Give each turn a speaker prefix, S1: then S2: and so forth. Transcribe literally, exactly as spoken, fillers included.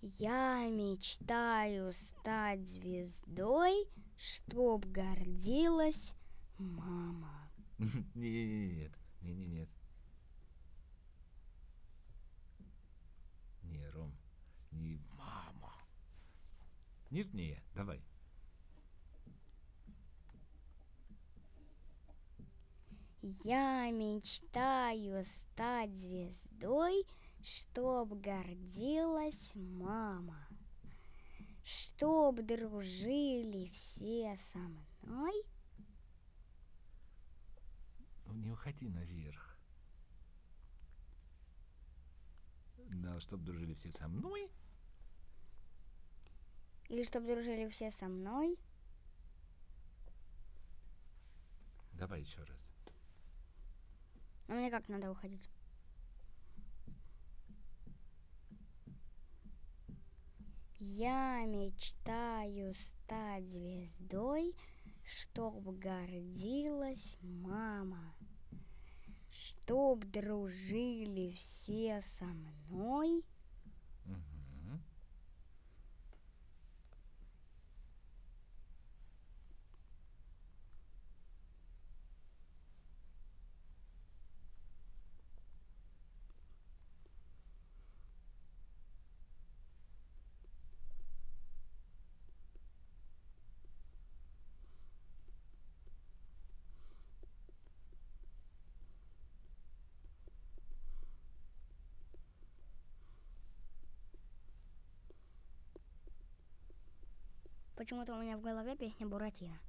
S1: Я мечтаю стать звездой, чтоб гордилась мама.
S2: Нет, не, не, нет. Не, Ром, не мама. Нежнее, давай.
S1: Я мечтаю стать звездой, чтоб гордилась мама. Чтоб дружили все со мной.
S2: Ну, не уходи наверх. Да, чтоб дружили все со мной.
S1: Или чтоб дружили все со мной.
S2: Давай еще раз.
S1: А мне как надо уходить? Я мечтаю стать звездой, чтоб гордилась мама. Чтоб дружили все со мной.
S2: Угу.
S1: Почему-то у меня в голове песня Буратино.